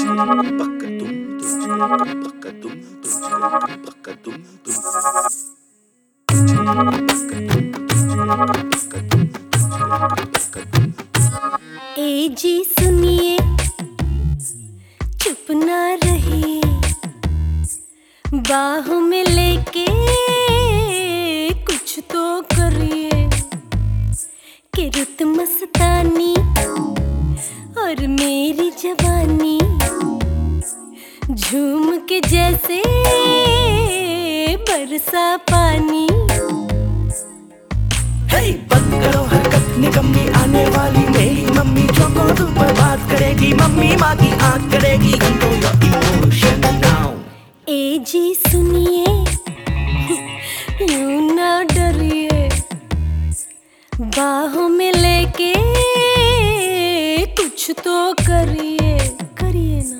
ए जी सुनिए, चुप ना रहिए, बाहों में लेके कुछ तो करिए कि रुत मस्तानी और मेरी जवानी झूम के जैसे बरसा पानी। बंद करो हरकत निकम्मी, आने वाली मेरी मम्मी जो को तू पर बात करेगी, मम्मी माँ की आँख करेगी। Control your emotion now। ए जी सुनिए, यूं ना डरिए, बाहों में लेके कुछ तो करिए, करिए ना।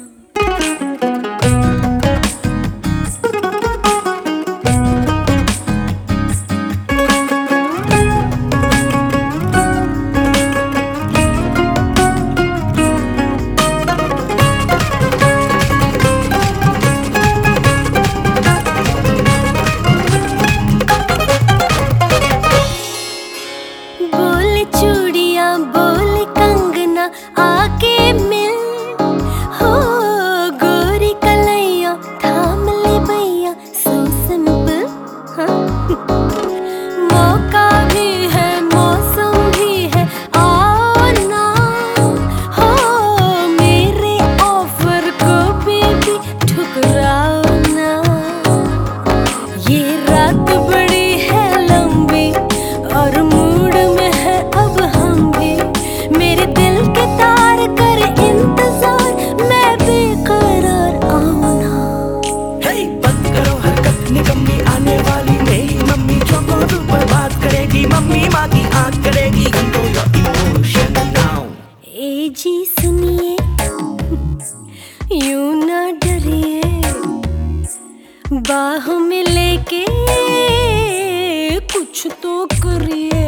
चूड़ियां बोले कंगना आके मिल, हो गोरी कलैया थाम ले भैया, सो सिंपल। मौका भी है मौसम भी है, आओ ना, हो मेरे ऑफर को बेबी ठुकराओ ना। ये रात बड़ी है लंबी और मूड में है अब हम भी, मेरे दिल के तार कर इंतजार, मैं बेकरार आऊं ना। बंद करो हरकत निकम्मी, आने वाली मेरी मम्मी जो को तू पर बात करेगी, मम्मी माँ की आँख करेगी। Control your emotion now। ए जी सुनिए, यूं ना डरिए, बाहों में लेके कुछ तो करिए।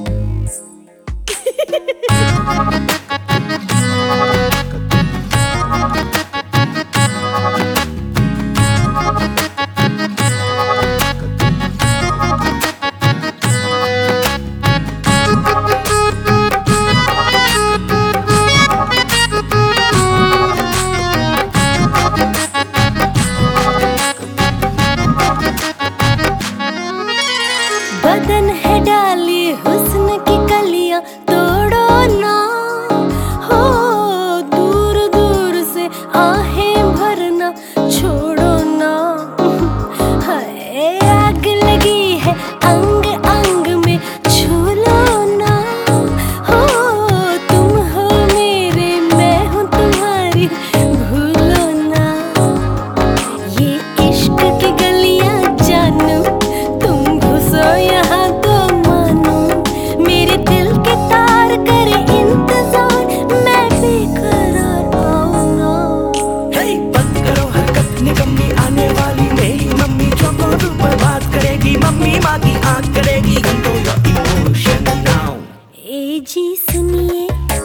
बदन है डाली हुस्न की कलियां, तोड़ो ना, हो दूर दूर से आहें भरना छोड़ो ना। हाय आग लगी है अंग अंग में, छू लो ना, हो तुम हो मेरे मैं हूँ तुम्हारी, भूलो ना। ये इश्क की गलियां जानू, तुम घुसो यहाँ तो मानो, मेरे दिल के तार करे इंतजार, मैं बेकरार आऊं ना। बंद करो हरकत निकम्मी, आने वाली मेरी मम्मी जो को तू पर बात करेगी, मम्मी माँ की आँख करेगी। Control your emotion now। ए जी सुनिए,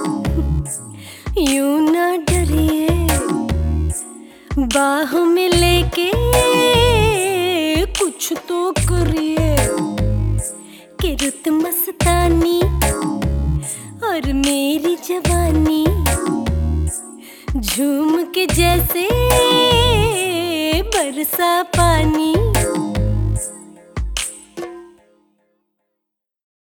यूं ना डरिए, बाहों में लेके कुछ तो करिए कि रुत मस्तानी और मेरी जवानी झूम के जैसे बरसा पानी।